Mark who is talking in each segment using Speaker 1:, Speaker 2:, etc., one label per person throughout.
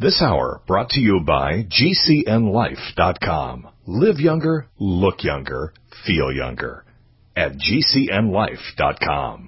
Speaker 1: This hour brought to you by GCNLife.com. Live younger, look younger, feel younger. At GCNLife.com.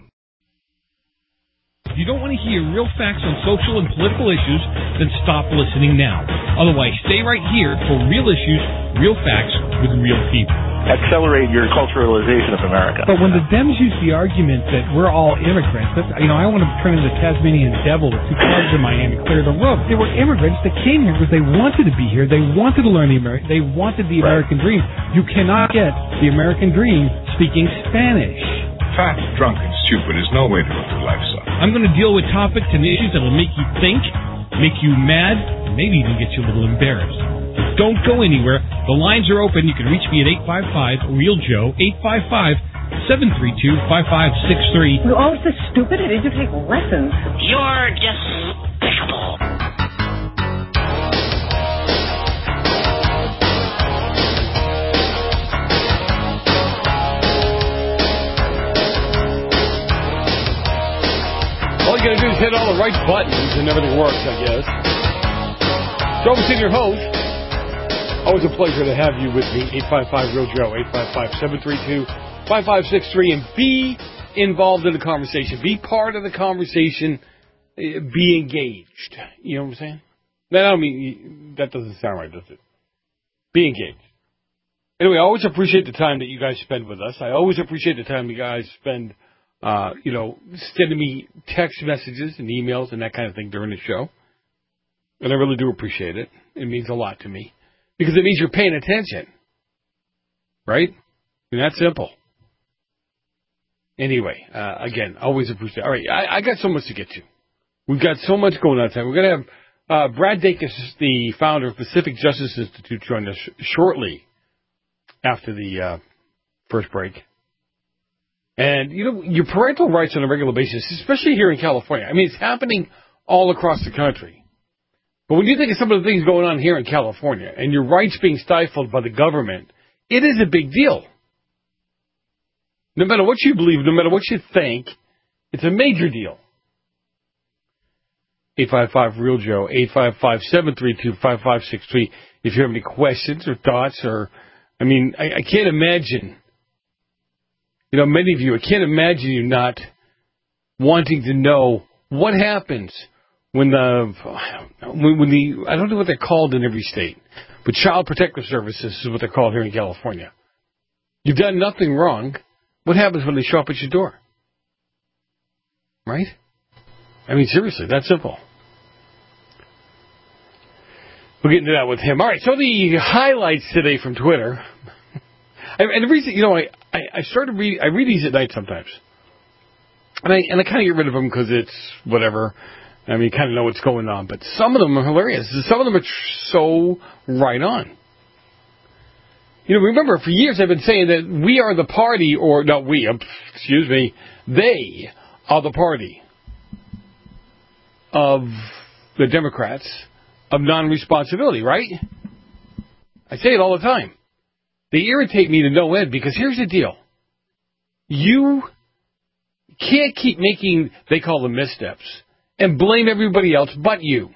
Speaker 2: If you don't want to hear real facts on social and political issues, then stop listening now. Otherwise, stay right here for real issues, real facts with real people.
Speaker 3: Accelerate your culturalization of America.
Speaker 2: But when the Dems use the argument that we're all immigrants, that's, I want to turn into the Tasmanian devil with two cars in Miami, clear the road. They were immigrants that came here because they wanted to be here. They wanted to learn they wanted the American dream. You cannot get the American dream speaking Spanish.
Speaker 4: Fat, drunk, and stupid is no way to live your life, son.
Speaker 2: I'm going to deal with topics and issues that will make you think, make you mad, and maybe even get you a little embarrassed. Don't go anywhere. The lines are open. You can reach me at 855-REAL-JOE, 855-732-5563.
Speaker 5: You're all so stupid. I need to take lessons.
Speaker 6: You're despicable.
Speaker 7: All you gotta do is hit all the right buttons and everything works, I guess. Joe Messina, your host. Always a pleasure to have you with me. 855-REAL-JOE, 855-732-5563, and be involved in the conversation. Be part of the conversation. Be engaged. You know what I'm saying? I don't mean, that doesn't sound right, does it? Be engaged. Anyway, I always appreciate the time that you guys spend with us. I always appreciate the time you guys spend, sending me text messages and emails and that kind of thing during the show. And I really do appreciate it. It means a lot to me. Because it means you're paying attention. Right? And that's simple. Anyway, again, always appreciate it. All right, I got so much to get to. We've got so much going on today. We're going to have Brad Dacus, the founder of Pacific Justice Institute, join us shortly after the first break. And, your parental rights on a regular basis, especially here in California. I mean, it's happening all across the country. But when you think of some of the things going on here in California and your rights being stifled by the government, it is a big deal. No matter what you believe, no matter what you think, it's a major deal. 855-REAL-JOE, 855-732-5563. If you have any questions or thoughts I can't imagine, many of you, I can't imagine you not wanting to know what happens when I don't know what they're called in every state, but Child Protective Services is what they're called here in California. You've done nothing wrong. What happens when they show up at your door? Right? I mean, seriously, that's simple. We'll get into that with him. All right, so the highlights today from Twitter. And the reason, I started reading, I read these at night sometimes. And I kind of get rid of them because it's whatever. I mean, you kind of know what's going on. But some of them are hilarious. Some of them are so right on. Remember, for years I've been saying that we are the party, or not we, they are the party of the Democrats of non-responsibility, right? I say it all the time. They irritate me to no end because here's the deal. You can't keep making, they call them missteps, and blame everybody else but you.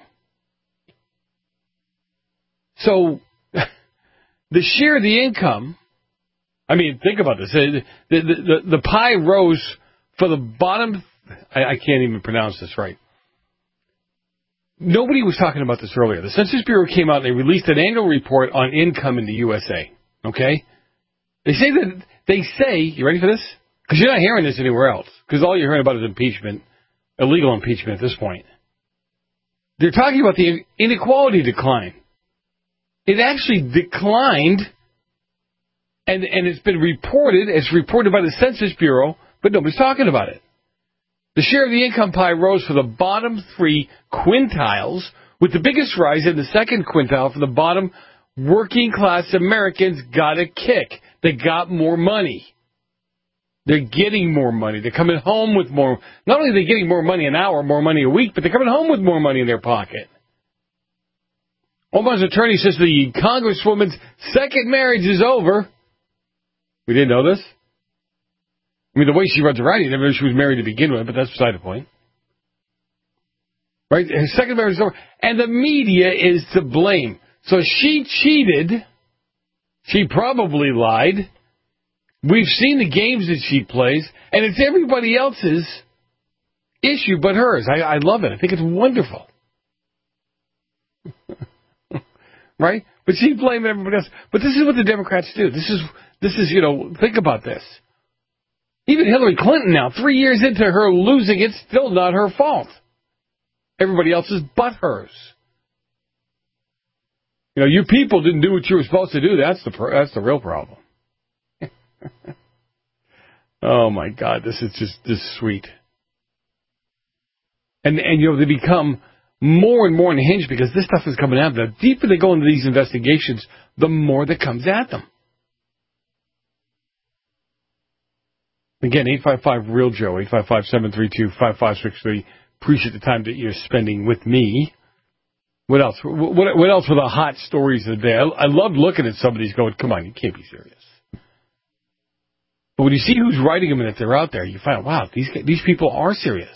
Speaker 7: So, the share of the income, think about this. The pie rose for the bottom, I can't even pronounce this right. Nobody was talking about this earlier. The Census Bureau came out and they released an annual report on income in the USA. Okay? They say, you ready for this? Because you're not hearing this anywhere else. Because all you're hearing about is impeachment, illegal impeachment at this point. They're talking about the inequality decline. It actually declined, and it's been reported, it's reported by the Census Bureau, but nobody's talking about it. The share of the income pie rose for the bottom three quintiles, with the biggest rise in the second quintile for the bottom working class Americans got a kick. They got more money. They're getting more money. They're coming home with more. Not only are they getting more money an hour, more money a week, but they're coming home with more money in their pocket. Omar's attorney says the Congresswoman's second marriage is over. We didn't know this. The way she runs around, you never knew she was married to begin with, but that's beside the point. Right? Her second marriage is over. And the media is to blame. So she cheated. She probably lied. We've seen the games that she plays. And it's everybody else's issue but hers. I love it. I think it's wonderful. Right? But she's blaming everybody else. But this is what the Democrats do. This is, think about this. Even Hillary Clinton now, 3 years into her losing, it's still not her fault. Everybody else's but hers. You people didn't do what you were supposed to do. That's the real problem. Oh my God, this is sweet. And they become more and more unhinged because this stuff is coming at them. The deeper they go into these investigations, the more that comes at them. Again, 855-REAL-JOE, 855-732-5563. Appreciate the time that you're spending with me. What else? What else were the hot stories of the day? I love looking at some of these going, come on, you can't be serious. But when you see who's writing them and if they're out there, you find, wow, these people are serious.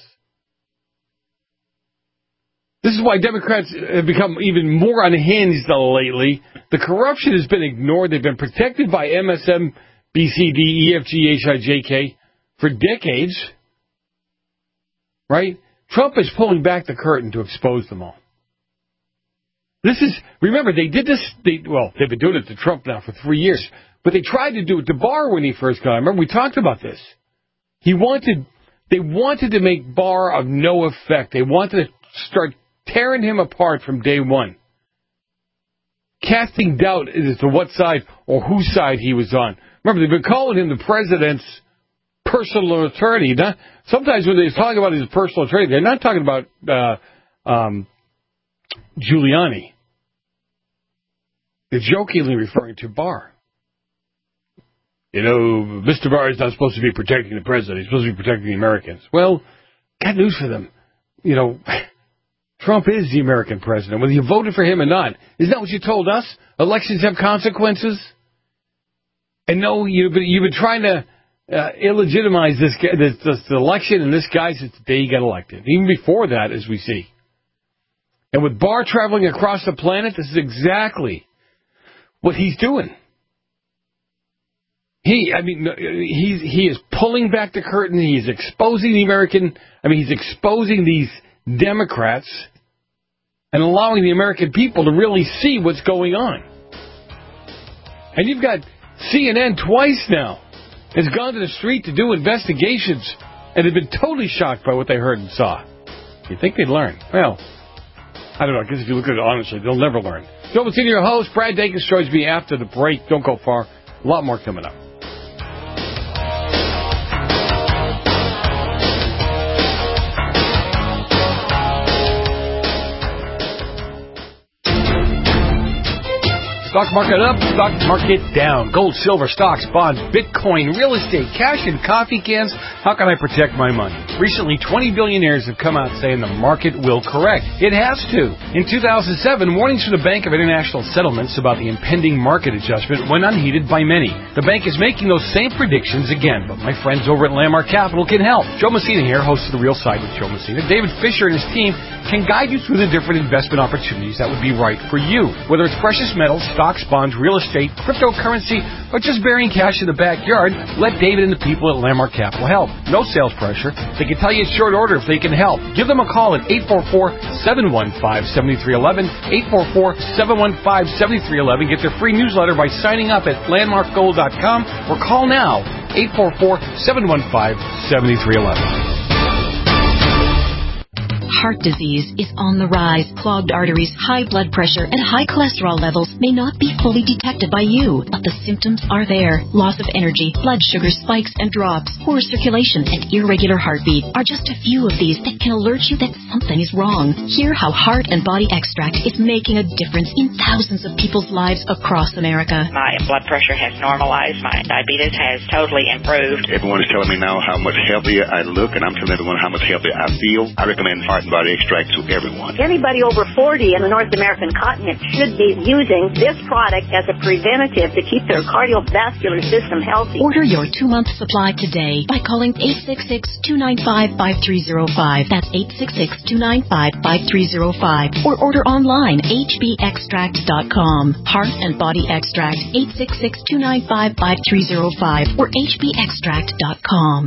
Speaker 7: This is why Democrats have become even more unhinged lately. The corruption has been ignored. They've been protected by MSM, BCD, EFG, HIJK for decades. Right? Trump is pulling back the curtain to expose them all. Remember, they did this, they've been doing it to Trump now for 3 years, but they tried to do it to Barr when he first got. Remember, we talked about this. They wanted to make Barr of no effect. They wanted to start tearing him apart from day one. Casting doubt as to what side or whose side he was on. Remember, they've been calling him the president's personal attorney. Sometimes when they talk about his personal attorney, they're not talking about Giuliani. They're jokingly referring to Barr. Mr. Barr is not supposed to be protecting the president. He's supposed to be protecting the Americans. Well, got news for them. Trump is the American president, whether you voted for him or not. Isn't that what you told us? Elections have consequences? And no, you've been trying to illegitimize this election, and this guy since the day he got elected. Even before that, as we see. And with Barr traveling across the planet, this is exactly what he's doing. He is pulling back the curtain. He's exposing he's exposing these Democrats and allowing the American people to really see what's going on. And you've got CNN twice now has gone to the street to do investigations and have been totally shocked by what they heard and saw. You'd think they'd learn. Well, I don't know. I guess if you look at it honestly, they'll never learn. Joe Messina, your host. Brad Dacus joins me after the break. Don't go far. A lot more coming up. Stock market up, stock market down. Gold, silver, stocks, bonds, Bitcoin, real estate, cash, and coffee cans. How can I protect my money? Recently, 20 billionaires have come out saying the market will correct. It has to. In 2007, warnings from the Bank of International Settlements about the impending market adjustment went unheeded by many. The bank is making those same predictions again, but my friends over at Landmark Capital can help. Joe Messina here, host of The Real Side with Joe Messina. David Fisher and his team can guide you through the different investment opportunities that would be right for you. Whether it's precious metals, stocks, bonds, real estate, cryptocurrency, or just burying cash in the backyard, let David and the people at Landmark Capital help. No sales pressure. They can tell you in short order if they can help. Give them a call at 844-715-7311, 844-715-7311. Get their free newsletter by signing up at landmarkgold.com or call now, 844-715-7311.
Speaker 8: Heart disease is on the rise. Clogged arteries, high blood pressure, and high cholesterol levels may not be fully detected by you, but the symptoms are there. Loss of energy, blood sugar spikes and drops, poor circulation, and irregular heartbeat are just a few of these that can alert you that something is wrong. Hear how Heart and Body Extract is making a difference in thousands of people's lives across America.
Speaker 6: My blood pressure has normalized. My diabetes has totally improved.
Speaker 9: Everyone is telling me now how much healthier I look, and I'm telling everyone how much healthier I feel. I recommend Heart and antibody extract to everyone.
Speaker 5: Anybody over 40 in the North American continent should be using this product as a preventative to keep their cardiovascular system healthy.
Speaker 8: Order your 2-month supply today by calling 866-295-5305. That's 866-295-5305. Or order online, hbextract.com. Heart and Body Extract, 866-295-5305 or hbextract.com.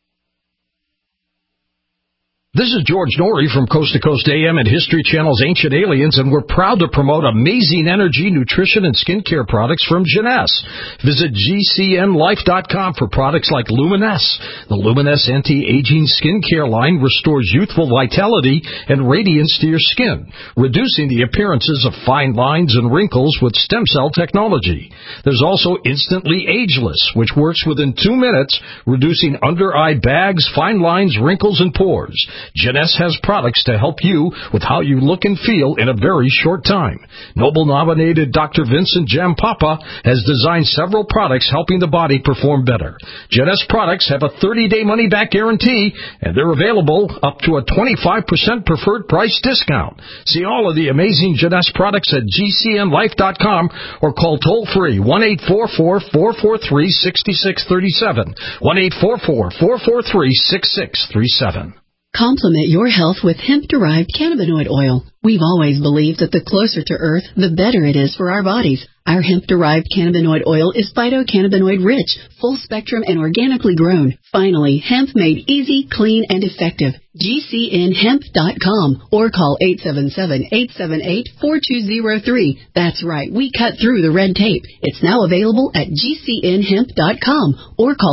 Speaker 10: This is George Norrie from Coast to Coast AM and History Channel's Ancient Aliens, and we're proud to promote amazing energy, nutrition, and skincare products from Jeunesse. Visit GCNLife.com for products like Luminesce. The Luminesce anti-aging skincare line restores youthful vitality and radiance to your skin, reducing the appearances of fine lines and wrinkles with stem cell technology. There's also Instantly Ageless, which works within 2 minutes, reducing under-eye bags, fine lines, wrinkles, and pores. Jeunesse has products to help you with how you look and feel in a very short time. Nobel-nominated Dr. Vincent Jampapa has designed several products helping the body perform better. Jeunesse products have a 30-day money-back guarantee, and they're available up to a 25% preferred price discount. See all of the amazing Jeunesse products at GCNLife.com or call toll-free 1-844-443-6637, 1-844-443-6637.
Speaker 11: Complement your health with hemp-derived cannabinoid oil. We've always believed that the closer to Earth, the better it is for our bodies. Our hemp-derived cannabinoid oil is phytocannabinoid-rich, full-spectrum, and organically grown. Finally, hemp made easy, clean, and effective. GCNHemp.com or call 877-878-4203. That's right, we cut through the red tape. It's now available at GCNHemp.com or call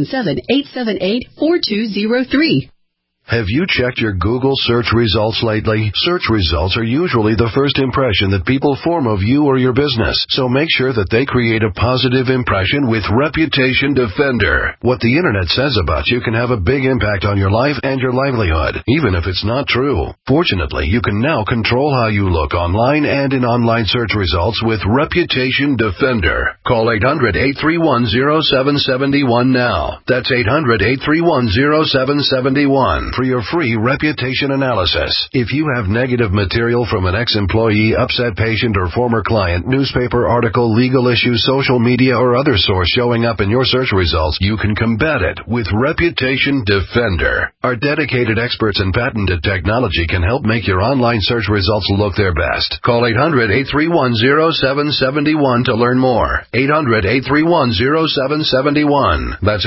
Speaker 11: 877-878-4203.
Speaker 12: Have you checked your Google search results lately? Search results are usually the first impression that people form of you or your business, so make sure that they create a positive impression with Reputation Defender. What the internet says about you can have a big impact on your life and your livelihood, even if it's not true. Fortunately, you can now control how you look online and in online search results with Reputation Defender. Call 800-831-0771 now. That's 800-831-0771. For your free reputation analysis. If you have negative material from an ex-employee, upset patient, or former client, newspaper article, legal issue, social media, or other source showing up in your search results, you can combat it with Reputation Defender. Our dedicated experts in patented technology can help make your online search results look their best. Call 800-831-0771 to learn more. 800-831-0771. That's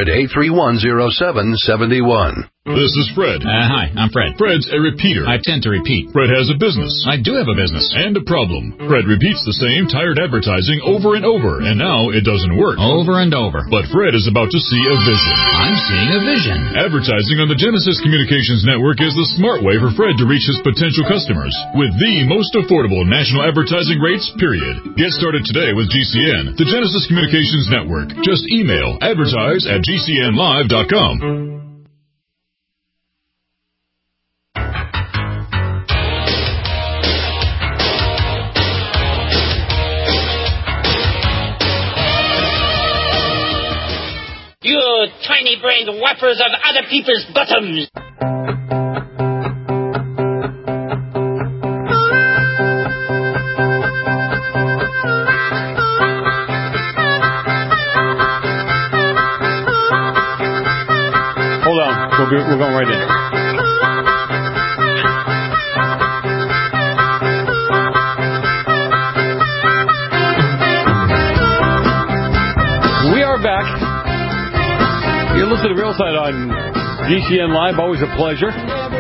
Speaker 12: 800-831-0771.
Speaker 13: This is Fred.
Speaker 14: Hi, I'm Fred.
Speaker 13: Fred's a repeater.
Speaker 14: I tend to repeat.
Speaker 13: Fred has a business.
Speaker 14: I do have a business.
Speaker 13: And a problem. Fred repeats the same tired advertising over and over, and now it doesn't work.
Speaker 14: Over and over.
Speaker 13: But Fred is about to see a vision.
Speaker 14: I'm seeing a vision.
Speaker 13: Advertising on the Genesis Communications Network is the smart way for Fred to reach his potential customers with the most affordable national advertising rates, period. Get started today with GCN, the Genesis Communications Network. Just email advertise@gcnlive.com.
Speaker 6: You tiny-brained whappers of other people's bottoms!
Speaker 7: Hold on, we're going right in. We are back. You're listening to Real Side on GCN Live. Always a pleasure.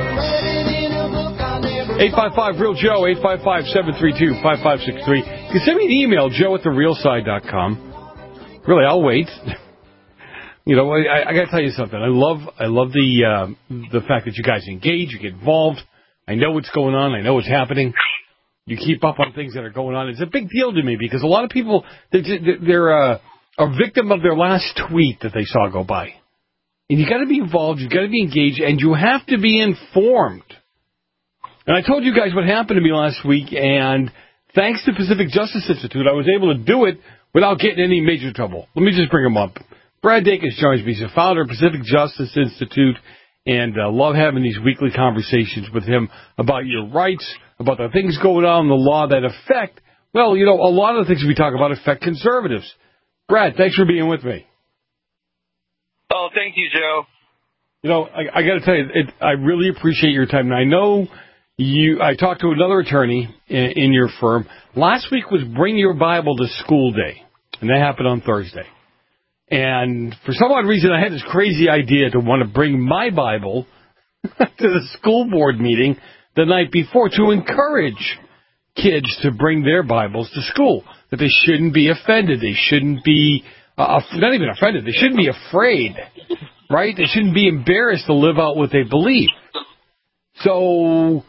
Speaker 7: 855-REAL-JOE, 855-732-5563. You can send me an email, joe@therealside.com. Really, I'll wait. You know, I got to tell you something. I love the fact that you guys engage, you get involved. I know what's going on. I know what's happening. You keep up on things that are going on. It's a big deal to me because a lot of people, they're a victim of their last tweet that they saw go by. And you got to be involved, you got to be engaged, and you have to be informed. And I told you guys what happened to me last week, and thanks to Pacific Justice Institute, I was able to do it without getting any major trouble. Let me just bring them up. Brad Dacus joins me. He's the founder of Pacific Justice Institute, and love having these weekly conversations with him about your rights, about the things going on in the law that affect, well, you know, a lot of the things we talk about affect conservatives. Brad, thanks for being with me.
Speaker 9: Oh, thank you, Joe.
Speaker 7: You know, I got to tell you, I really appreciate your time. And I know I talked to another attorney in your firm. Last week was Bring Your Bible to School Day, and that happened on Thursday. And for some odd reason, I had this crazy idea to want to bring my Bible to the school board meeting the night before to encourage kids to bring their Bibles to school, that they shouldn't be offended. They shouldn't be, not even offended, they shouldn't be afraid, right? They shouldn't be embarrassed to live out what they believe. So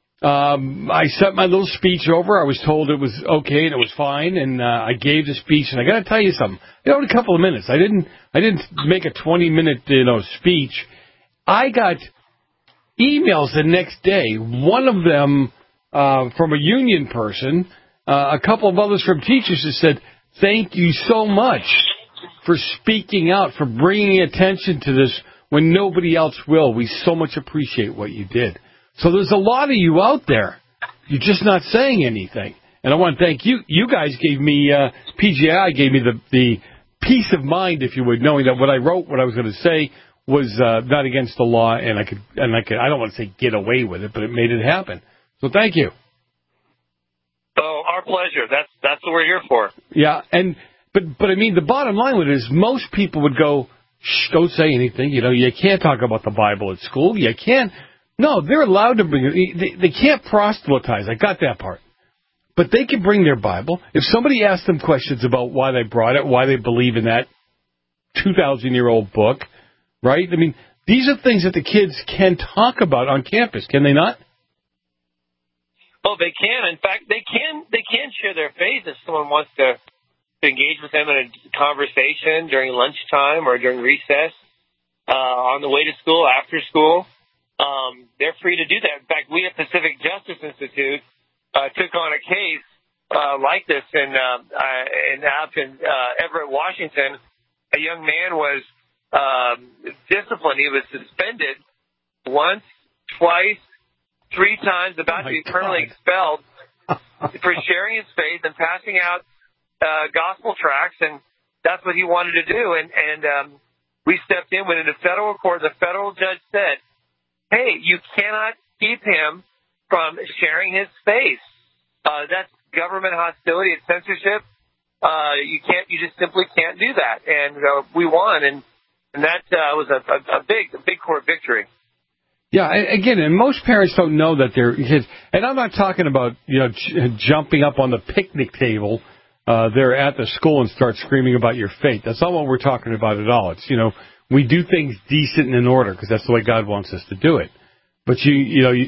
Speaker 7: I sent my little speech over. I was told it was okay and it was fine, and I gave the speech. And I got to tell you something. You know, in a couple of minutes, I didn't make a 20-minute speech. I got emails the next day. One of them from a union person, a couple of others from teachers that said, "Thank you so much for speaking out, for bringing attention to this when nobody else will. We so much appreciate what you did." So there's a lot of you out there. You're just not saying anything. And I want to thank you. You guys gave me, PGI gave me the peace of mind, if you would, knowing that what I wrote, what I was going to say, was not against the law, and I could, I don't want to say get away with it, but it made it happen. So thank you.
Speaker 9: Oh, our pleasure. That's what we're here for.
Speaker 7: Yeah, but I mean, the bottom line with it is most people would go, shh, don't say anything. You know, you can't talk about the Bible at school. You can't. No, they're allowed to bring it. They can't proselytize. I got that part. But they can bring their Bible. If somebody asks them questions about why they brought it, why they believe in that 2,000-year-old book, right? I mean, these are things that the kids can talk about on campus, can they not?
Speaker 9: Oh, they can. In fact, they can share their faith if someone wants to engage with them in a conversation during lunchtime or during recess, on the way to school, after school. They're free to do that. In fact, we at Pacific Justice Institute took on a case like this in Everett, Washington. A young man was disciplined. He was suspended once, twice, 3 times, about to be permanently expelled for sharing his faith and passing out gospel tracts, and that's what he wanted to do. And we stepped in when in the federal court, the federal judge said, "Hey, you cannot keep him from sharing his faith. That's government hostility. It's censorship. You just simply can't do that." And we won, and that was a big court victory.
Speaker 7: Yeah, again, and most parents don't know that their kids, and I'm not talking about, jumping up on the picnic table there at the school and start screaming about your faith. That's not what we're talking about at all. It's, we do things decent and in order because that's the way God wants us to do it. But your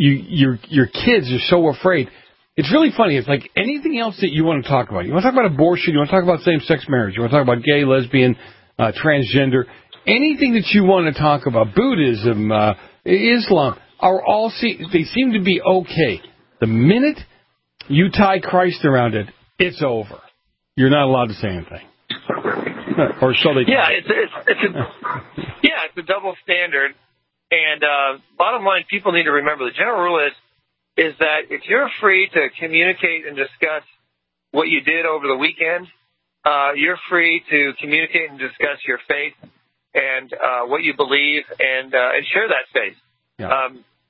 Speaker 7: kids are so afraid. It's really funny. It's like anything else that you want to talk about. You want to talk about abortion. You want to talk about same-sex marriage. You want to talk about gay, lesbian, transgender. Anything that you want to talk about, Buddhism, Islam, they seem to be okay. The minute you tie Christ around it, it's over. You're not allowed to say anything. Or so they.
Speaker 9: Yeah, it's a double standard. And bottom line, people need to remember the general rule is that if you're free to communicate and discuss what you did over the weekend, you're free to communicate and discuss your faith and what you believe and share that faith. Yeah.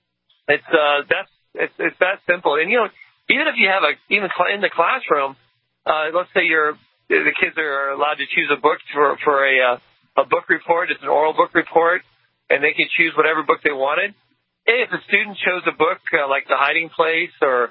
Speaker 9: It's that simple. And even if you have even in the classroom, let's say the kids are allowed to choose a book for a book report. It's an oral book report, and they can choose whatever book they wanted. Hey, if a student chose a book like The Hiding Place or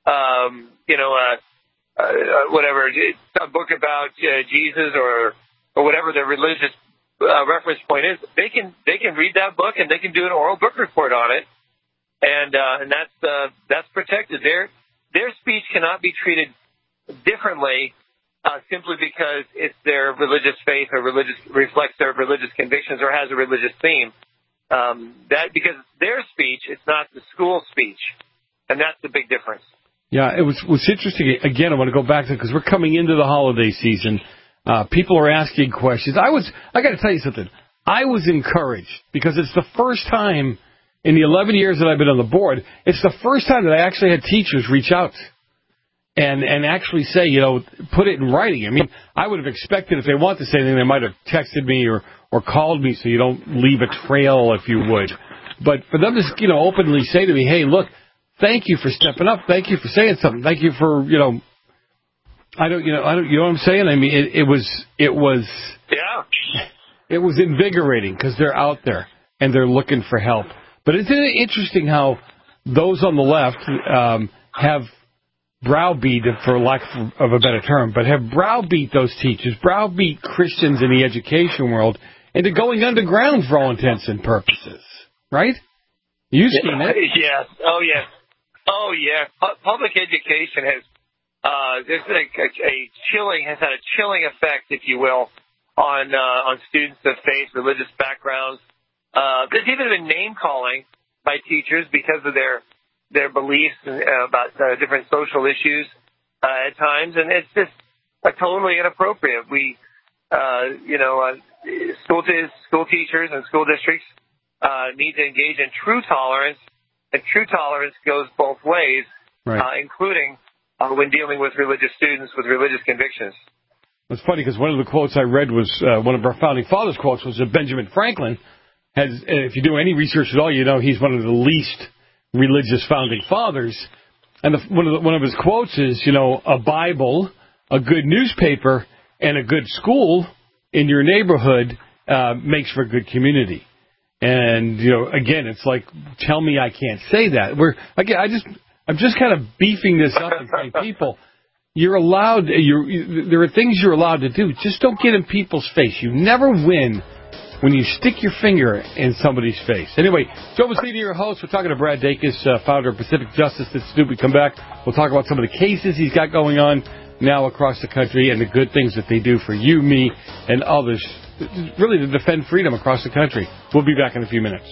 Speaker 9: whatever, a book about Jesus or whatever their religious reference point is, they can read that book and they can do an oral book report on it, and that's protected. Their speech cannot be treated differently simply because it's their religious faith or reflects their religious convictions or has a religious theme. Because it's their speech, it's not the school speech, and that's the big difference.
Speaker 7: Yeah, it was interesting. Again, I want to go back to it because we're coming into the holiday season. People are asking questions. I got to tell you something. I was encouraged because it's the first time in the 11 years that I've been on the board, it's the first time that I actually had teachers reach out and actually say, put it in writing. I mean, I would have expected if they want to say anything, they might have texted me or called me so you don't leave a trail, if you would. But for them to, openly say to me, hey, look, thank you for stepping up. Thank you for saying something. Thank you for, you know what I'm saying? I mean, it was invigorating because they're out there and they're looking for help. But isn't it interesting how those on the left have browbeat, for lack of a better term, but have browbeat those teachers, browbeat Christians in the education world into going underground for all intents and purposes, right? You've seen it.
Speaker 9: Yes. Oh, yes. Oh, yeah. Public education has there's has had a chilling effect, if you will, on students of faith, religious backgrounds. There's even been name calling by teachers because of their beliefs about different social issues at times, and it's just totally inappropriate. We, school teachers and school districts need to engage in true tolerance, and true tolerance goes both ways, right. Including when dealing with religious students with religious convictions.
Speaker 7: It's funny because one of the quotes I read was one of our founding fathers' quotes was that Benjamin Franklin has, if you do any research at all, he's one of the least religious founding fathers. And one of his quotes is, a Bible, a good newspaper, and a good school in your neighborhood makes for a good community. And, again, it's like, tell me I can't say that. I'm just kind of beefing this up and saying, people, you're allowed, there are things you're allowed to do. Just don't get in people's face. You never win when you stick your finger in somebody's face. Anyway, Joe Messina, your host. We're talking to Brad Dacus, founder of Pacific Justice Institute. We come back, we'll talk about some of the cases he's got going on now across the country and the good things that they do for you, me, and others, really to defend freedom across the country. We'll be back in a few minutes.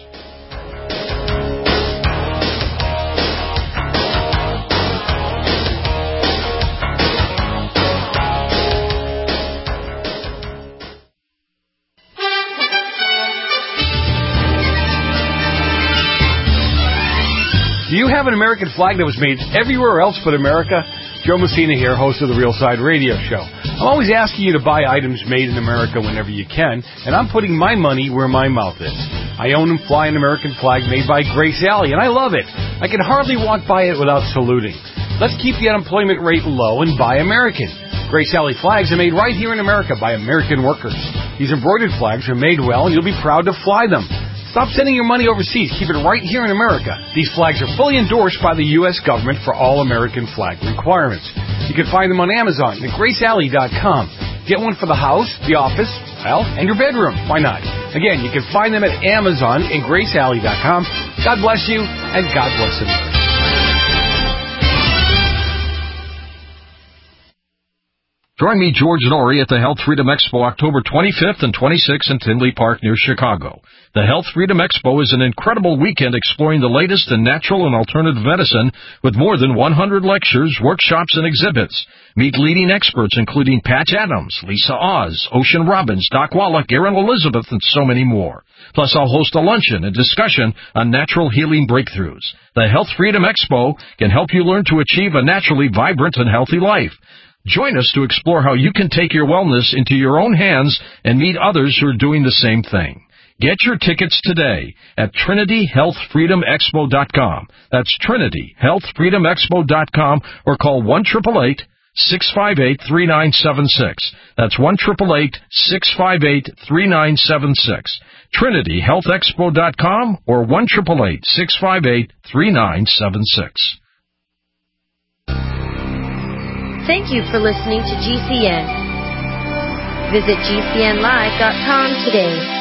Speaker 7: Do you have an American flag that was made everywhere else but America? Joe Messina here, host of the Real Side Radio Show. I'm always asking you to buy items made in America whenever you can, and I'm putting my money where my mouth is. I own and fly an American flag made by Grace Alley, and I love it. I can hardly walk by it without saluting. Let's keep the unemployment rate low and buy American. Grace Alley flags are made right here in America by American workers. These embroidered flags are made well, and you'll be proud to fly them. Stop sending your money overseas. Keep it right here in America. These flags are fully endorsed by the U.S. government for all American flag requirements. You can find them on Amazon at GraceAlley.com. Get one for the house, the office, and your bedroom. Why not? Again, you can find them at Amazon and GraceAlley.com. God bless you, and God bless America.
Speaker 10: Join me, George Norrie, at the Health Freedom Expo October 25th and 26th in Tinley Park near Chicago. The Health Freedom Expo is an incredible weekend exploring the latest in natural and alternative medicine with more than 100 lectures, workshops, and exhibits. Meet leading experts including Patch Adams, Lisa Oz, Ocean Robbins, Doc Wallach, Erin Elizabeth, and so many more. Plus, I'll host a luncheon and discussion on natural healing breakthroughs. The Health Freedom Expo can help you learn to achieve a naturally vibrant and healthy life. Join us to explore how you can take your wellness into your own hands and meet others who are doing the same thing. Get your tickets today at TrinityHealthFreedomExpo.com. That's TrinityHealthFreedomExpo.com or call 1-888-658-3976. That's 1-888-658-3976. TrinityHealthExpo.com or 1-888-658-3976.
Speaker 15: Thank you for listening to GCN. Visit GCNlive.com today.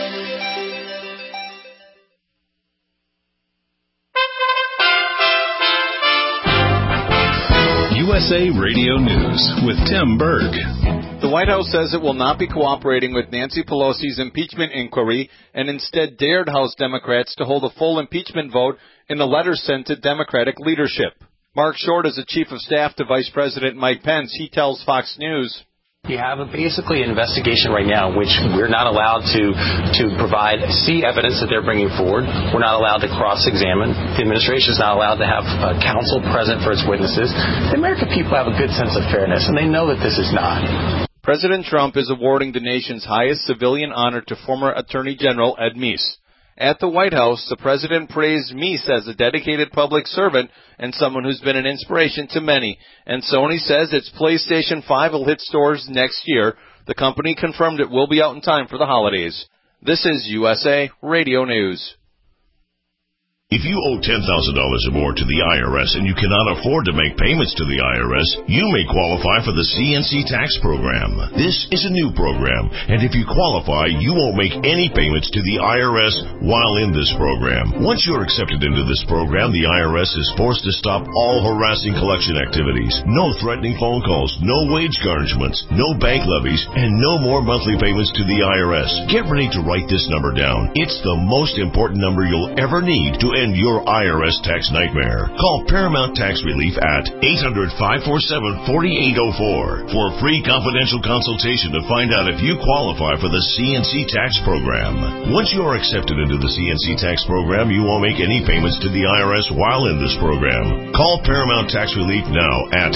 Speaker 1: USA Radio News with Tim Berg.
Speaker 16: The White House says it will not be cooperating with Nancy Pelosi's impeachment inquiry and instead dared House Democrats to hold a full impeachment vote in the letter sent to Democratic leadership. Mark Short is the Chief of Staff to Vice President Mike Pence. He tells Fox News,
Speaker 17: You have basically an investigation right now in which we're not allowed to see evidence that they're bringing forward. We're not allowed to cross-examine. The administration is not allowed to have counsel present for its witnesses. The American people have a good sense of fairness, and they know that this is not.
Speaker 16: President Trump is awarding the nation's highest civilian honor to former Attorney General Ed Meese. At the White House, the president praised Meese as a dedicated public servant and someone who's been an inspiration to many. And Sony says its PlayStation 5 will hit stores next year. The company confirmed it will be out in time for the holidays. This is USA Radio News.
Speaker 18: If you owe $10,000 or more to the IRS and you cannot afford to make payments to the IRS, you may qualify for the CNC tax program. This is a new program, and if you qualify, you won't make any payments to the IRS while in this program. Once you're accepted into this program, the IRS is forced to stop all harassing collection activities. No threatening phone calls, no wage garnishments, no bank levies, and no more monthly payments to the IRS. Get ready to write this number down. It's the most important number you'll ever need to end your IRS tax nightmare. Call Paramount Tax Relief at 800-547-4804 for a free confidential consultation to find out if you qualify for the CNC tax program. Once you are accepted into the CNC tax program, you won't make any payments to the IRS while in this program. Call Paramount Tax Relief now at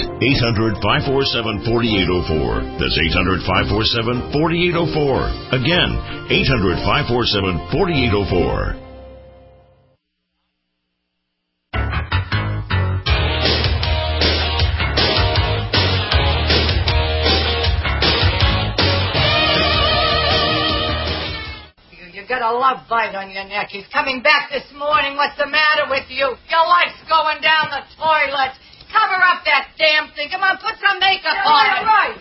Speaker 18: 800-547-4804. That's 800-547-4804. Again, 800-547-4804.
Speaker 19: Got a love bite on your neck. He's coming back this morning. What's the matter with you? Your life's going down the toilet. Cover up that damn thing. Come on, put some makeup on it. Right.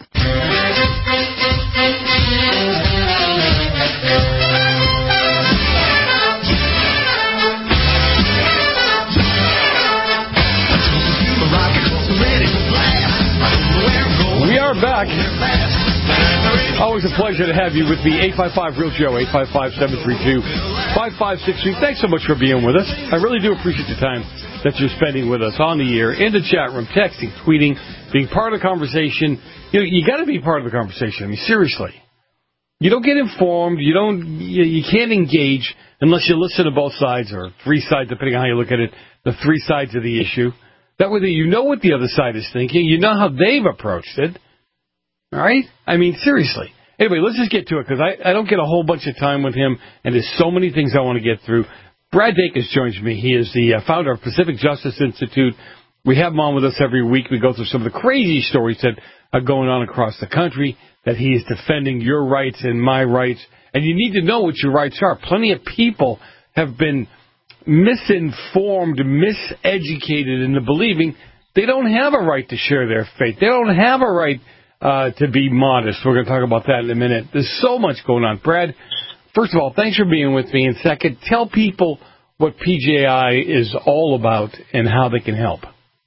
Speaker 7: We are back. Always a pleasure to have you with me. 855-REAL-JOE, 855-732-5563. Thanks so much for being with us. I really do appreciate the time that you're spending with us on the air, in the chat room, texting, tweeting, being part of the conversation. You got to be part of the conversation. I mean, seriously. You don't get informed. You can't engage unless you listen to both sides, or three sides, depending on how you look at it, the three sides of the issue. That way you know what the other side is thinking. You know how they've approached it. All right? I mean, seriously. Anyway, let's just get to it, because I don't get a whole bunch of time with him, and there's so many things I want to get through. Brad Dacus joins me. He is the founder of Pacific Justice Institute. We have him on with us every week. We go through some of the crazy stories that are going on across the country, that he is defending your rights and my rights. And you need to know what your rights are. Plenty of people have been misinformed, miseducated into believing they don't have a right to share their faith. They don't have a right to be modest. We're going to talk about that in a minute. There's so much going on. Brad, first of all, thanks for being with me. And second, tell people what PJI is all about and how they can help.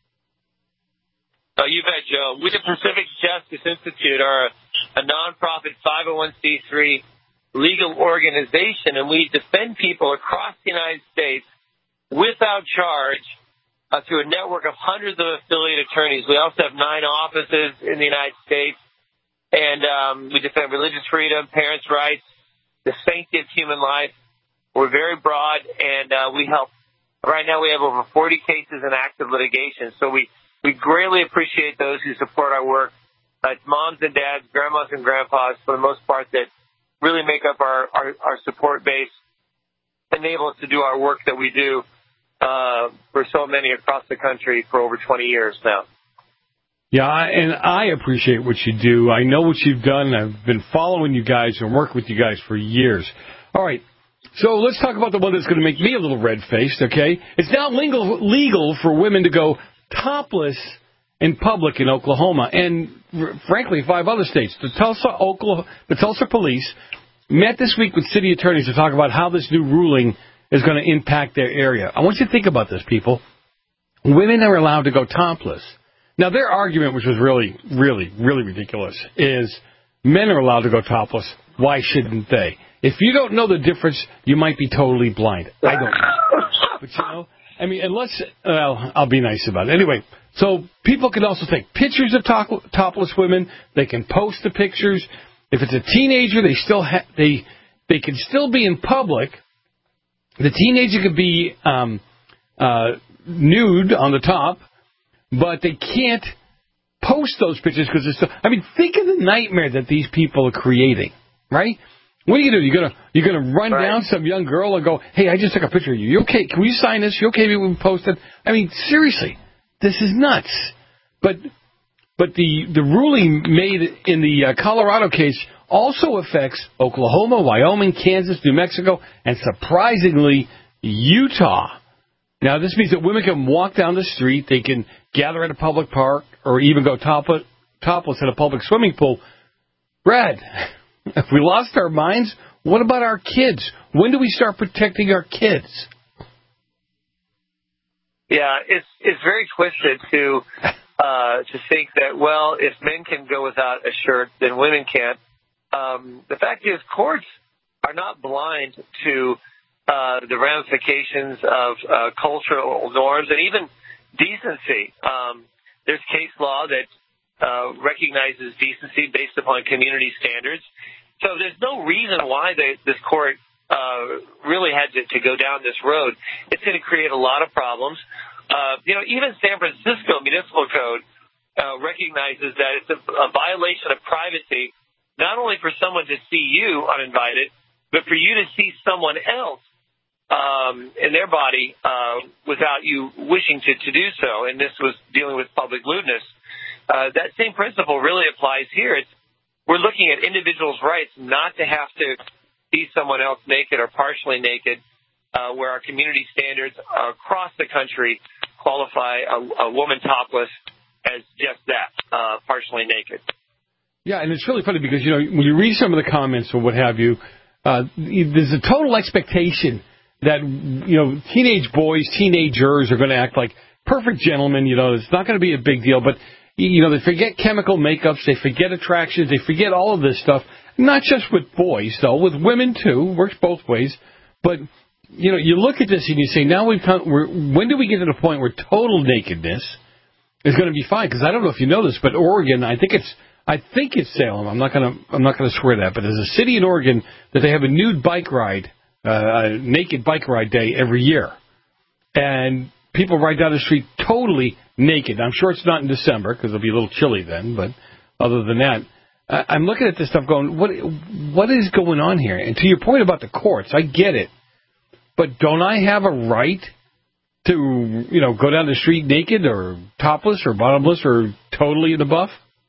Speaker 9: You bet, Joe. We, the Pacific Justice Institute, are a nonprofit 501c3 legal organization, and we defend people across the United States without charge through a network of hundreds of affiliate attorneys. We also have 9 offices in the United States, and we defend religious freedom, parents' rights, the sanctity of human life. We're very broad, and we help. Right now we have over 40 cases in active litigation, so we greatly appreciate those who support our work. It's moms and dads, grandmas and grandpas, for the most part, that really make up our support base, enable us to do our work that we do for so many across the country for over 20 years now.
Speaker 7: Yeah, and I appreciate what you do. I know what you've done. I've been following you guys and working with you guys for years. All right, so let's talk about the one that's going to make me a little red-faced, okay? It's now legal for women to go topless in public in Oklahoma and, frankly, 5 other states. The Tulsa police met this week with city attorneys to talk about how this new ruling is going to impact their area. I want you to think about this, people. Women are allowed to go topless. Now, their argument, which was really, really, really ridiculous, is men are allowed to go topless. Why shouldn't they? If you don't know the difference, you might be totally blind. I don't know. But, I mean, unless, I'll be nice about it. Anyway, So people can also take pictures of topless women. They can post the pictures. If it's a teenager, they can still be in public. The teenager could be nude on the top, but they can't post those pictures because it's. Think of the nightmare that these people are creating, right? What are you gonna do? You're gonna run down some young girl and go, "Hey, I just took a picture of you. You okay? Can we sign this? You okay? We post it." Seriously, this is nuts. But the ruling made in the Colorado case also affects Oklahoma, Wyoming, Kansas, New Mexico, and surprisingly, Utah. Now, this means that women can walk down the street, they can gather at a public park, or even go topless at a public swimming pool. Brad, if we lost our minds, what about our kids? When do we start protecting our kids?
Speaker 9: Yeah, it's very twisted to think that, well, if men can go without a shirt, then women can't. The fact is, courts are not blind to the ramifications of cultural norms and even decency. There's case law that recognizes decency based upon community standards. So there's no reason why this court really had to go down this road. It's going to create a lot of problems. Even San Francisco Municipal Code recognizes that it's a violation of privacy, not only for someone to see you uninvited, but for you to see someone else in their body without you wishing to do so. And this was dealing with public lewdness. That same principle really applies here. We're looking at individuals' rights not to have to see someone else naked or partially naked, where our community standards across the country qualify a woman topless as just that, partially naked.
Speaker 7: Yeah, and it's really funny because, when you read some of the comments or what have you, there's a total expectation that, teenagers are going to act like perfect gentlemen. It's not going to be a big deal. But, they forget chemical makeups. They forget attractions. They forget all of this stuff. Not just with boys, though. With women, too. Works both ways. But, you look at this and you say, now when do we get to the point where total nakedness is going to be fine? Because I don't know if you know this, but Oregon, I think it's Salem. I'm not going to swear that, but there's a city in Oregon that they have a nude bike ride, a naked bike ride day every year, and people ride down the street totally naked. I'm sure it's not in December because it'll be a little chilly then, but other than that, I'm looking at this stuff going, what is going on here? And to your point about the courts, I get it, but don't I have a right to go down the street naked or topless or bottomless or totally in the buff?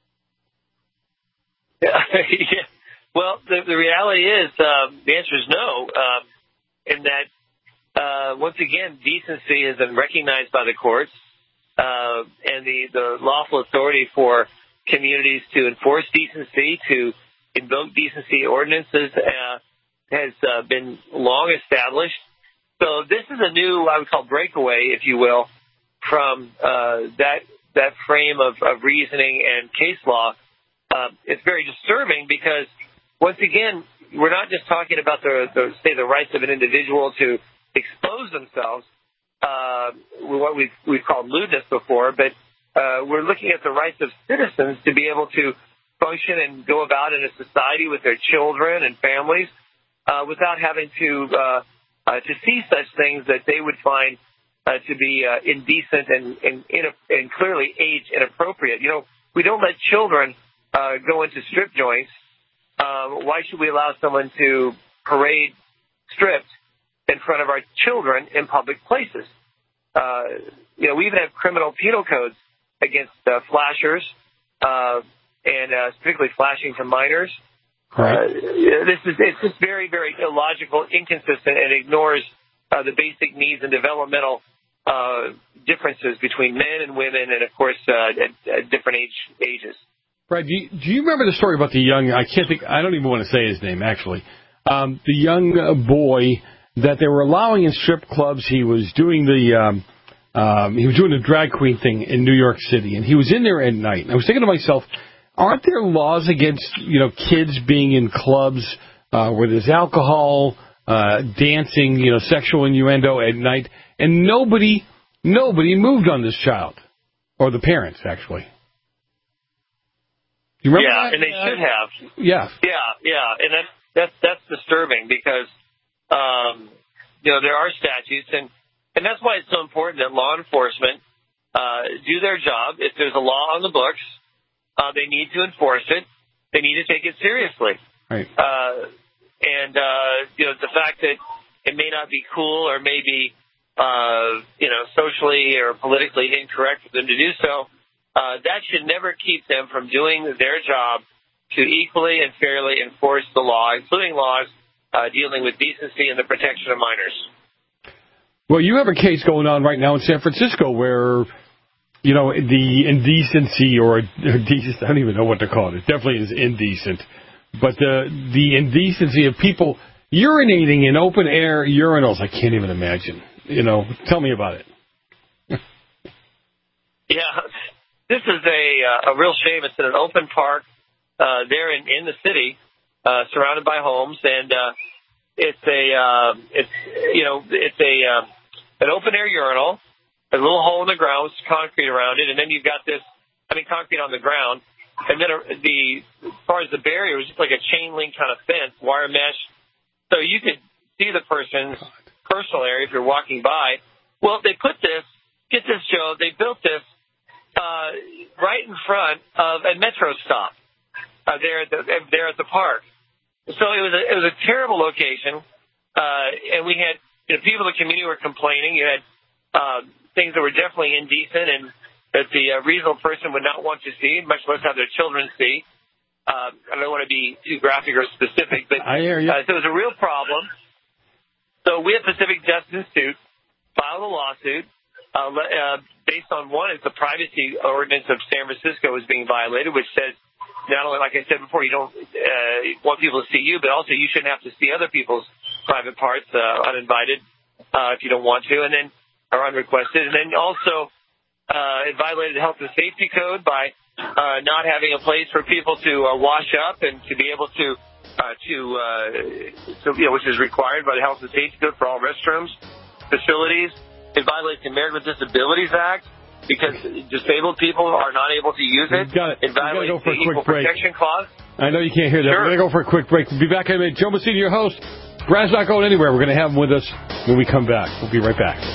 Speaker 9: Yeah. Well, the reality is the answer is no, in that, once again, decency has been recognized by the courts, and the lawful authority for communities to enforce decency, to invoke decency ordinances, has been long established. So this is a new, I would call, breakaway, if you will, from that frame of reasoning and case law. It's very disturbing because, once again, we're not just talking about the rights of an individual to expose themselves, what we've called lewdness before, but we're looking at the rights of citizens to be able to function and go about in a society with their children and families without having to see such things that they would find to be indecent and clearly age inappropriate. We don't let children go into strip joints. Why should we allow someone to parade stripped in front of our children in public places? We even have criminal penal codes against flashers and particularly flashing to minors.
Speaker 7: Right.
Speaker 9: It's just very, very illogical, inconsistent, and ignores the basic needs and developmental differences between men and women, and of course at different ages.
Speaker 7: Right. Do you remember the story about the young? I don't even want to say his name actually. The young boy that they were allowing in strip clubs. He was doing the drag queen thing in New York City, and he was in there at night. And I was thinking to myself, aren't there laws against kids being in clubs where there's alcohol, dancing, sexual innuendo at night? And nobody moved on this child. Or the parents, actually. You remember that?
Speaker 9: And they should have.
Speaker 7: Yeah.
Speaker 9: Yeah, and that's disturbing because, there are statutes, and that's why it's so important that law enforcement do their job. If there's a law on the books, they need to enforce it. They need to take it seriously.
Speaker 7: Right.
Speaker 9: The fact that it may not be cool or maybe, socially or politically incorrect for them to do so, that should never keep them from doing their job to equally and fairly enforce the law, including laws dealing with decency and the protection of minors.
Speaker 7: Well, you have a case going on right now in San Francisco where, the indecency or decent, I don't even know what to call it. It definitely is indecent. But the indecency of people urinating in open air urinals, I can't even imagine. Tell me about it.
Speaker 9: Yeah, this is a real shame. It's in an open park there in the city, surrounded by homes, and it's an open air urinal, a little hole in the ground with concrete around it, and then you've got concrete on the ground, and then as far as the barrier, it was just like a chain link kind of fence, wire mesh, so you could see the person's personal area if you're walking by. Well, they put this, get this, Joe, they built this right in front of a metro stop there at the park. So it was a terrible location, and we had people in the community were complaining. You had things that were definitely indecent and that the reasonable person would not want to see, much less have their children see. I don't want to be too graphic or specific, but
Speaker 7: I hear you.
Speaker 9: So it was a real problem. So we at Pacific Justice Institute filed a lawsuit based on one, it's the privacy ordinance of San Francisco is being violated, which says not only, like I said before, you don't want people to see you, but also you shouldn't have to see other people's private parts uninvited if you don't want to, and then are unrequested. And then also it violated the health and safety code by not having a place for people to wash up and to be able to which is required by the health and safety code for all restrooms, facilities. It violates the American with Disabilities Act because disabled people are not able to use it. It violates the Equal Protection Clause.
Speaker 7: I know you can't hear that.
Speaker 9: Sure.
Speaker 7: We're going to go for a quick break. We'll be back in a minute. Joe Messina, your host. Brad's not going anywhere. We're going to have him with us when we come back. We'll be right back.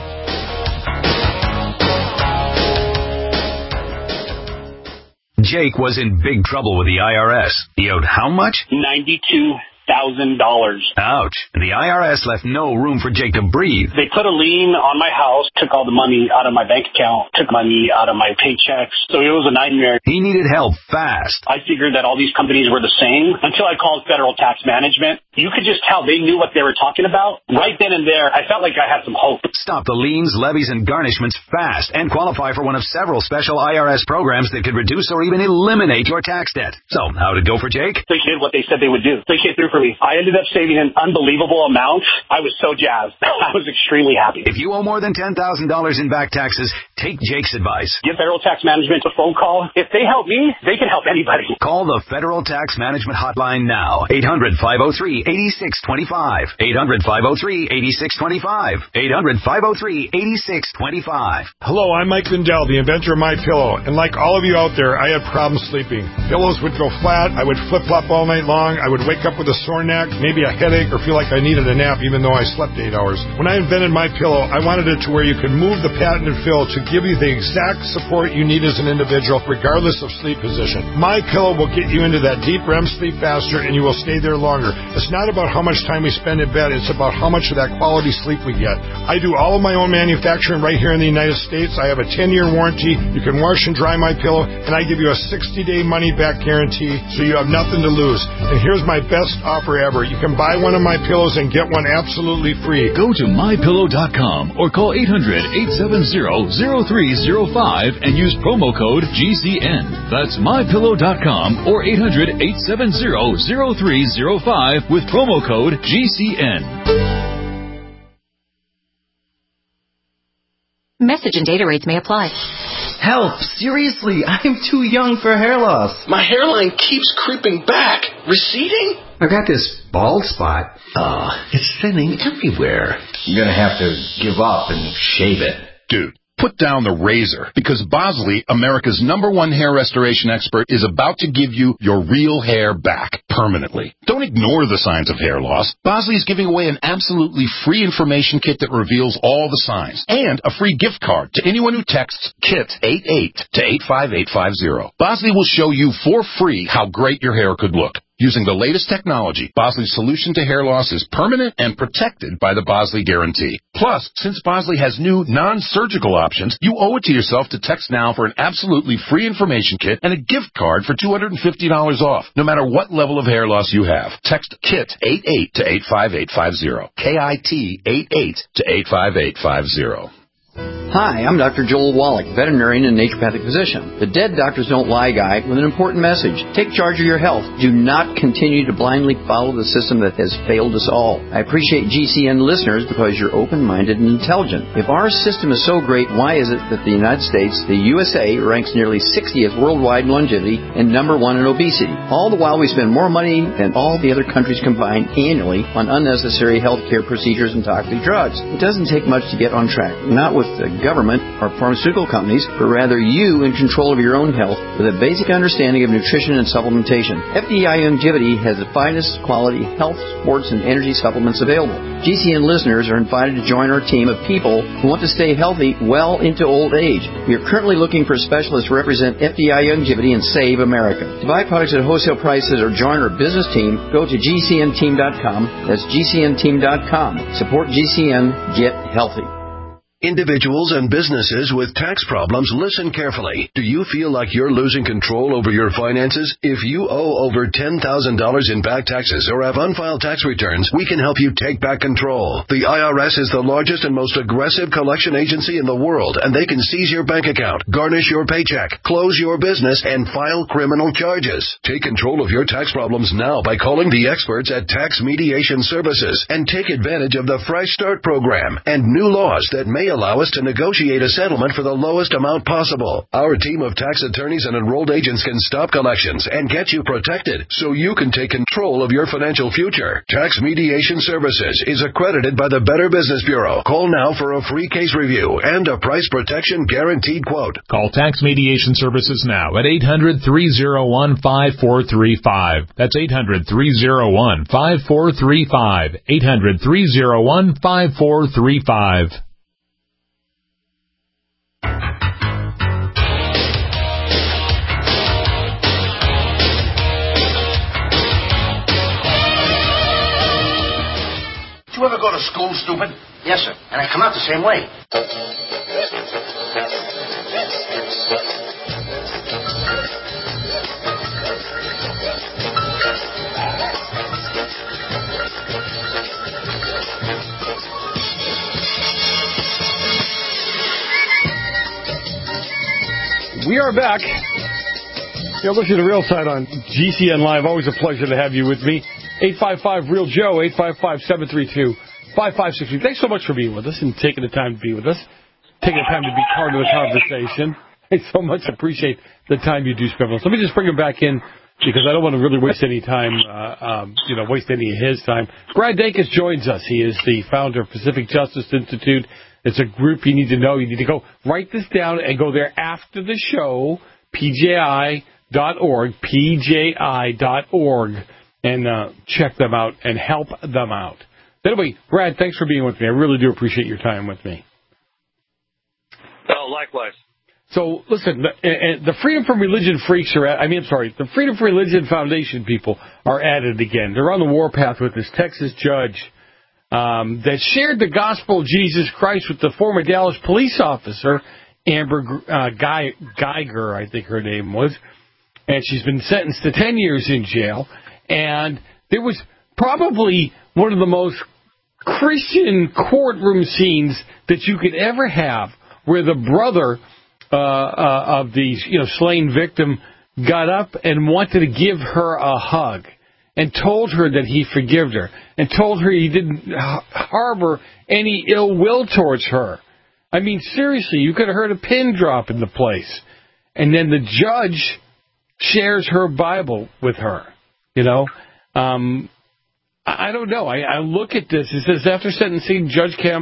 Speaker 20: Jake was in big trouble with the IRS. He owed how much?
Speaker 21: $92,000.
Speaker 20: Ouch. The IRS left no room for Jake to breathe.
Speaker 21: They put a lien on my house, took all the money out of my bank account, took money out of my paychecks. So it was a nightmare.
Speaker 20: He needed help fast.
Speaker 21: I figured that all these companies were the same until I called Federal Tax Management. You could just tell they knew what they were talking about. Right then and there, I felt like I had some hope.
Speaker 20: Stop the liens, levies, and garnishments fast and qualify for one of several special IRS programs that could reduce or even eliminate your tax debt. So, how did it go for Jake?
Speaker 21: They did what they said they would do. They came through for me. I ended up saving an unbelievable amount. I was so jazzed. I was extremely happy.
Speaker 20: If you owe more than $10,000 in back taxes, take Jake's advice.
Speaker 21: Give Federal Tax Management a phone call. If they help me, they can help anybody.
Speaker 20: Call the Federal Tax Management Hotline now. 800-503-8625. 800-503-8625. 800-503-8625.
Speaker 22: Hello, I'm Mike Lindell, the inventor of MyPillow. And like all of you out there, I had problems sleeping. Pillows would go flat. I would flip-flop all night long. I would wake up with a sore neck, maybe a headache, or feel like I needed a nap even though I slept 8 hours. When I invented MyPillow, I wanted it to where you could move the patented fill to give you the exact support you need as an individual, regardless of sleep position. MyPillow will get you into that deep REM sleep faster, and you will stay there longer. It's not about how much time we spend in bed. It's about how much of that quality sleep we get. I do all of my own manufacturing right here in the United States. I have a 10-year warranty. You can wash and dry MyPillow, and I give you a 60-day money-back guarantee, so you have nothing to lose. And here's my best offer ever. You can buy one of my pillows and get one absolutely free.
Speaker 13: Go to MyPillow.com or call 800-870-0305 and use promo code GCN. That's MyPillow.com or 800-870-0305 with promo code GCN.
Speaker 8: Message and data rates may apply.
Speaker 23: Help! Seriously, I'm too young for hair loss.
Speaker 24: My hairline keeps creeping back. Receding?
Speaker 23: I've got this bald spot. It's thinning everywhere.
Speaker 24: You're gonna have to give up and shave it.
Speaker 25: Dude,
Speaker 2: Put down the razor, because Bosley, America's #1 hair restoration expert, is about to give you your real hair back permanently. Don't ignore the signs of hair loss. Bosley is giving away an absolutely free information kit that reveals all the signs, and a free gift card to anyone who texts KIT88 to 85850. Bosley will show you for free how great your hair could look. Using the latest technology, Bosley's solution to hair loss is permanent and protected by the Bosley Guarantee. Plus, since Bosley has new non-surgical options, you owe it to yourself to text now for an absolutely free information kit and a gift card for $250 off, no matter what level of hair loss you have. Text KIT88 to 85850. KIT88 to 85850.
Speaker 3: Hi, I'm Dr. Joel Wallach, veterinarian and naturopathic physician. The Dead Doctors Don't Lie guy with an important message. Take charge of your health. Do not continue to blindly follow the system that has failed us all. I appreciate GCN listeners because you're open-minded and intelligent. If our system is so great, why is it that the United States, the USA, ranks nearly 60th worldwide in longevity and #1 in obesity? All the while we spend more money than all the other countries combined annually on unnecessary healthcare procedures and toxic drugs. It doesn't take much to get on track. Not with the government or pharmaceutical companies, but rather you in control of your own health with a basic understanding of nutrition and supplementation. FDI Longevity has the finest quality health, sports, and energy supplements available. GCN listeners are invited to join our team of people who want to stay healthy well into old age. We are currently looking for specialists to represent FDI Longevity and Save America. To buy products at wholesale prices or join our business team, go to GCNteam.com. That's GCNteam.com. Support GCN. Get healthy.
Speaker 12: Individuals and businesses with tax problems, listen carefully. Do you feel like you're losing control over your finances? If you owe over $10,000 in back taxes or have unfiled tax returns, we can help you take back control. The IRS is the largest and most aggressive collection agency in the world, and they can seize your bank account, garnish your paycheck, close your business, and file criminal charges. Take control of your tax problems now by calling the experts at Tax Mediation Services and take advantage of the Fresh Start program and new laws that may allow us to negotiate a settlement for the lowest amount possible. Our team of tax attorneys and enrolled agents can stop collections and get you protected so you can take control of your financial future. Tax Mediation Services is accredited by the Better Business Bureau. Call now for a free case review and a price protection guaranteed quote.
Speaker 4: Call Tax Mediation Services now at 800-301-5435. That's 800-301-5435. 800-301-5435.
Speaker 24: Did you ever go to school, stupid? Yes, sir. And I come out the same way.
Speaker 7: We are back. You're listening to Real Side on GCN Live. Always a pleasure to have you with me. 855-REAL-JOE, 855-732-5563. Thanks so much for being with us and taking the time to be with us, taking the time to be part of the conversation. I so much appreciate the time you do spend with us. Let me just bring him back in because I don't want to really waste any time, waste any of his time. Brad Dacus joins us. He is the founder of Pacific Justice Institute. It's a group you need to know. You need to go write this down and go there after the show, pji.org, pji.org. And check them out and help them out. Anyway, Brad, thanks for being with me. I really do appreciate your time with me.
Speaker 9: Oh, likewise.
Speaker 7: So, listen, the Freedom from Religion freaks the Freedom from Religion Foundation people are at it again. They're on the warpath with this Texas judge that shared the gospel of Jesus Christ with the former Dallas police officer, Amber Geiger, I think her name was. And she's been sentenced to 10 years in jail. And there was probably one of the most Christian courtroom scenes that you could ever have, where the brother of the slain victim got up and wanted to give her a hug and told her that he forgave her and told her he didn't harbor any ill will towards her. I mean, seriously, you could have heard a pin drop in the place. And then the judge shares her Bible with her. I don't know. I look at this. It says, after sentencing, Judge Kemp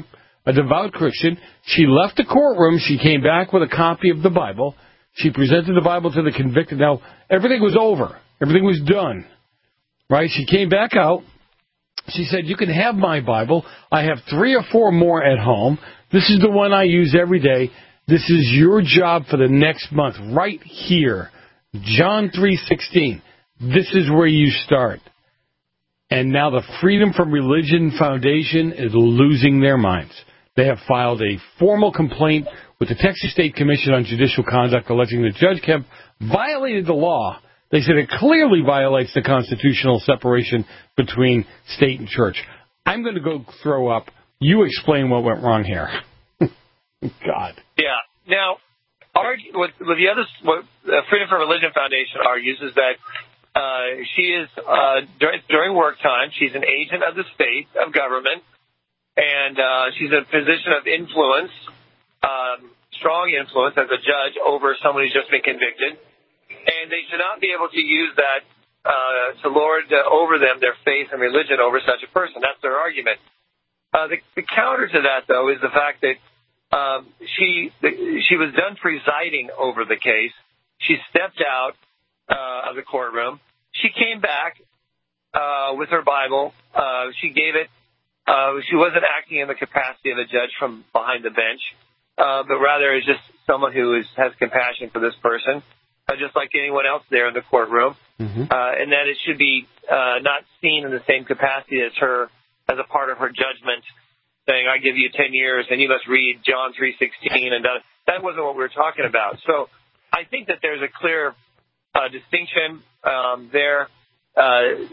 Speaker 7: a devout Christian. She left the courtroom. She came back with a copy of the Bible. She presented the Bible to the convicted. Now, everything was over. Everything was done. Right? She came back out. She said, you can have my Bible. I have 3 or 4 more at home. This is the one I use every day. This is your job for the next month, right here. John 3:16. This is where you start. And now the Freedom from Religion Foundation is losing their minds. They have filed a formal complaint with the Texas State Commission on Judicial Conduct, alleging that Judge Kemp violated the law. They said it clearly violates the constitutional separation between state and church. I'm going to go throw up. You explain what went wrong here. God.
Speaker 9: Yeah. Now, what the other, what the Freedom from Religion Foundation argues is that she is during work time. She's an agent of the state of government, and she's in a position of influence, strong influence as a judge over someone who's just been convicted, and they should not be able to use that to lord over them their faith and religion over such a person. That's their argument. The counter to that, though, is the fact that she was done presiding over the case. She stepped out of the courtroom. She came back with her Bible. She gave it. She wasn't acting in the capacity of a judge from behind the bench, but rather as just someone who has compassion for this person, just like anyone else there in the courtroom, and that it should be not seen in the same capacity as her, as a part of her judgment, saying, I give you 10 years and you must read John 3:16, and that wasn't what we were talking about. So I think that there's a clear distinction there, as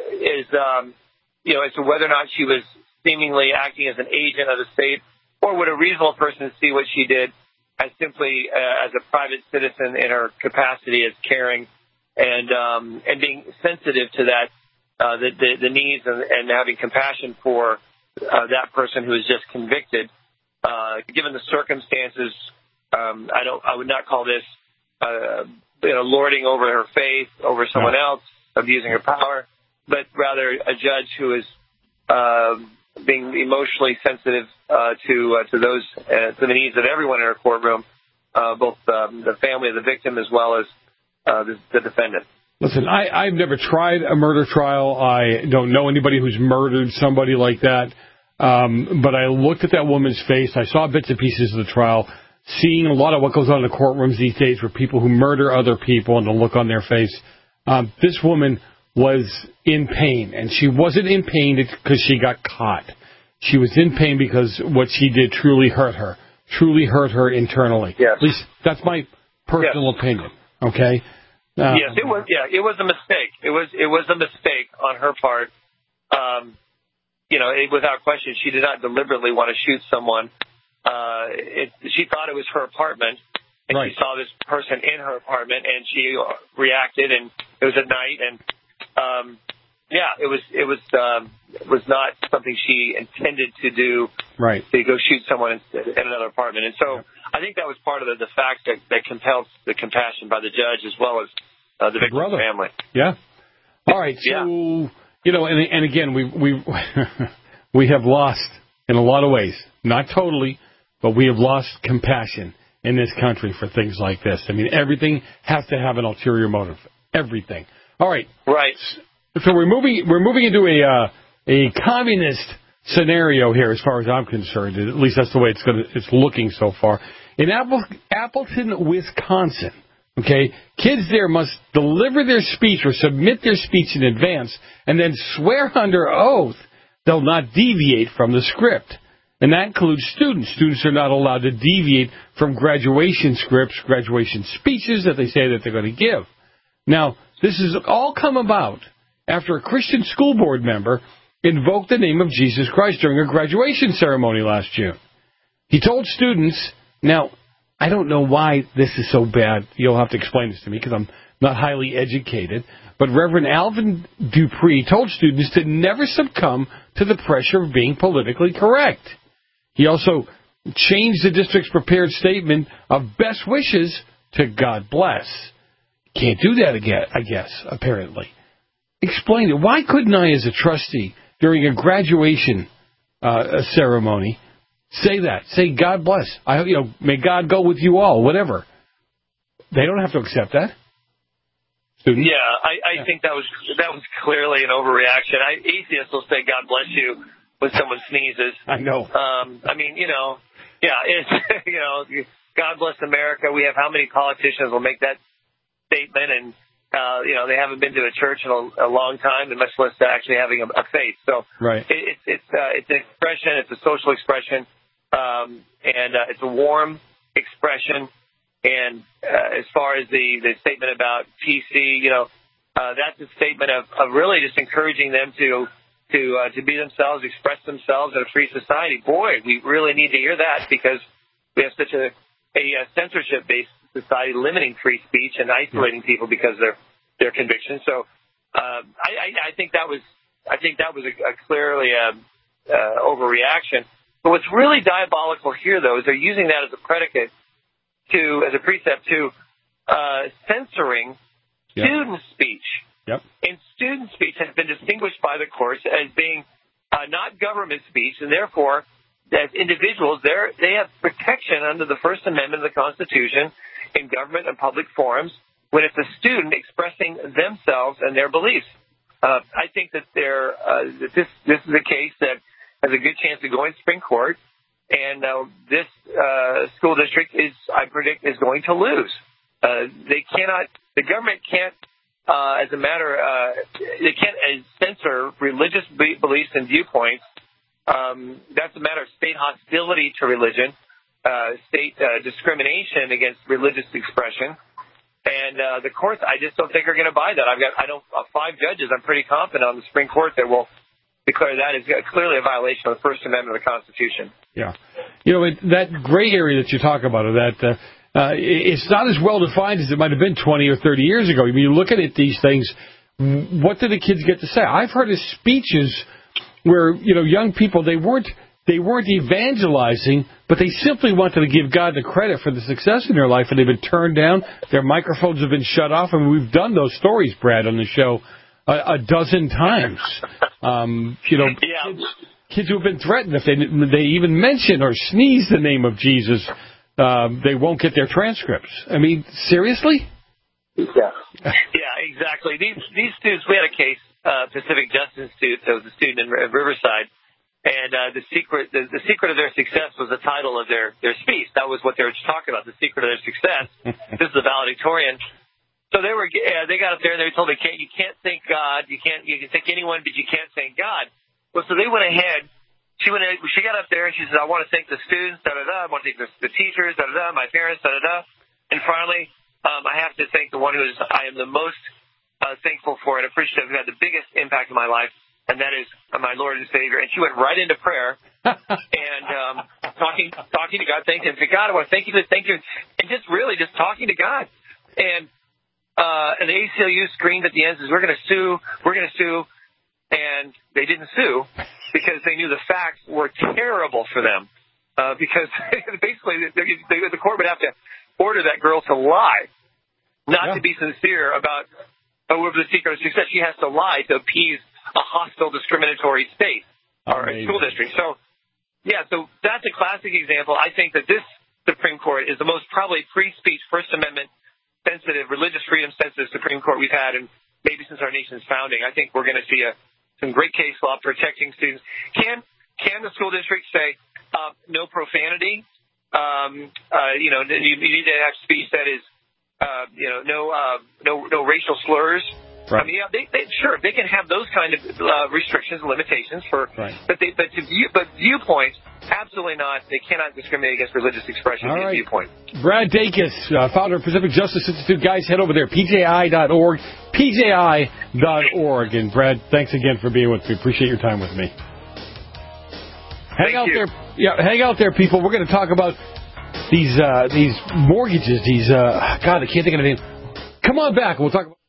Speaker 9: to whether or not she was seemingly acting as an agent of the state, or would a reasonable person see what she did as simply as a private citizen in her capacity as caring and being sensitive to that, the needs and having compassion for that person who is just convicted. Given the circumstances, I would not call this lording over her faith over someone else, abusing her power, but rather a judge who is being emotionally sensitive to the needs of everyone in her courtroom, both the family of the victim as well as the defendant.
Speaker 7: Listen, I've never tried a murder trial. I don't know anybody who's murdered somebody like that. But I looked at that woman's face. I saw bits and pieces of the trial, seeing a lot of what goes on in the courtrooms these days for people who murder other people and the look on their face. This woman was in pain, and she wasn't in pain because she got caught. She was in pain because what she did truly hurt her internally. Yes. At least that's my personal opinion. Okay.
Speaker 9: Yes, it was. Yeah, it was a mistake. It was a mistake on her part. Without question, she did not deliberately want to shoot someone. She thought it was her apartment, and she saw this person in her apartment, and she reacted, and it was at night, and it was not something she intended to do. Right. To go shoot someone in another apartment, and so I think that was part of the fact that compels the compassion by the judge as well as the victim's family.
Speaker 7: Yeah. All right. So and again, we have lost in a lot of ways, not totally, but we have lost compassion in this country for things like this. I mean, everything has to have an ulterior motive. Everything. All right.
Speaker 9: Right.
Speaker 7: So we're moving into a communist scenario here, as far as I'm concerned. At least that's the way it's looking so far. In Appleton, Wisconsin. Okay, kids there must deliver their speech or submit their speech in advance and then swear under oath they'll not deviate from the script. And that includes students. Students are not allowed to deviate from graduation scripts, graduation speeches that they say that they're going to give. Now, this has all come about after a Christian school board member invoked the name of Jesus Christ during a graduation ceremony last June. He told students, now, I don't know why this is so bad. You'll have to explain this to me because I'm not highly educated. But Reverend Alvin Dupree told students to never succumb to the pressure of being politically correct. He also changed the district's prepared statement of best wishes to God bless. Can't do that again, I guess, apparently. Explain it. Why couldn't I, as a trustee, during a graduation ceremony, Say that. Say God bless. May God go with you all. Whatever. They don't have to accept that. Students?
Speaker 9: Yeah, I think that was clearly an overreaction. Atheists will say God bless you when someone sneezes.
Speaker 7: I know.
Speaker 9: It's God bless America. We have how many politicians will make that statement, and they haven't been to a church in a long time, and much less actually having a faith. So
Speaker 7: right.
Speaker 9: It's an expression. It's a social expression, and it's a warm expression. And as far as the statement about PC, that's a statement of really just encouraging them to be themselves, express themselves in a free society. Boy, we really need to hear that, because we have such a censorship-based society limiting free speech and isolating people because of their convictions. So I think that was a clearly overreaction. But what's really diabolical here, though, is they're using that as a predicate as a precept to censoring student speech.
Speaker 7: Yep.
Speaker 9: And student speech has been distinguished by the courts as being not government speech, and therefore, as individuals, they have protection under the First Amendment of the Constitution in government and public forums when it's a student expressing themselves and their beliefs. I think that this is a case that has a good chance of going to Supreme Court. And this school district I predict, is going to lose. The government can't, they can't censor religious beliefs and viewpoints. That's a matter of state hostility to religion, state discrimination against religious expression. And the courts, I just don't think are going to buy that. I don't 5 judges. I'm pretty confident on the Supreme Court that will declare that is clearly a violation of the First Amendment of the Constitution.
Speaker 7: Yeah. That gray area that you talk about, it's not as well defined as it might have been 20 or 30 years ago. I mean, you look at these things, what do the kids get to say? I've heard of speeches where, young people, they weren't evangelizing, but they simply wanted to give God the credit for the success in their life, and they've been turned down. Their microphones have been shut off, and we've done those stories, Brad, on the show a dozen times. Kids who have been threatened, if they even mention or sneeze the name of Jesus, they won't get their transcripts. I mean, seriously?
Speaker 9: Yeah, exactly. These students, we had a case, Pacific Justice Institute, that was a student in Riverside, and the secret of their success was the title of their speech. That was what they were talking about, the secret of their success. This is a valedictorian. So they got up there and they were told you can't thank God, you can thank anyone, but you can't thank God. Well, so they went ahead. She got up there and she said, I want to thank the students, I want to thank the teachers, my parents, And finally, I have to thank the one I am the most thankful for and appreciative, who had the biggest impact in my life, and that is my Lord and Savior. And she went right into prayer and talking to God, thanking him. God, I want to thank you, and just talking to God. And the ACLU screamed at the end, says, we're going to sue. And they didn't sue because they knew the facts were terrible for them. Because basically the court would have to order that girl to lie, not to be sincere about the secret of success. She has to lie to appease a hostile, discriminatory state or a school district. So that's a classic example. I think that this Supreme Court is the most probably free speech, First Amendment sensitive, religious freedom sensitive Supreme Court we've had, and maybe since our nation's founding. I think we're going to see some great case law protecting students. Can the school district say no profanity? You need to have speech that is no racial slurs. Right. I mean, they can have those kind of restrictions and limitations but viewpoints, absolutely not. They cannot discriminate against religious expression and viewpoint.
Speaker 7: Brad Dacus, founder of Pacific Justice Institute. Guys, head over there, pji.org, pji.org. And Brad, thanks again for being with me. Appreciate your time with me. Hang out there, people. We're going to talk about these mortgages. I can't think of anything. Come on back. We'll talk about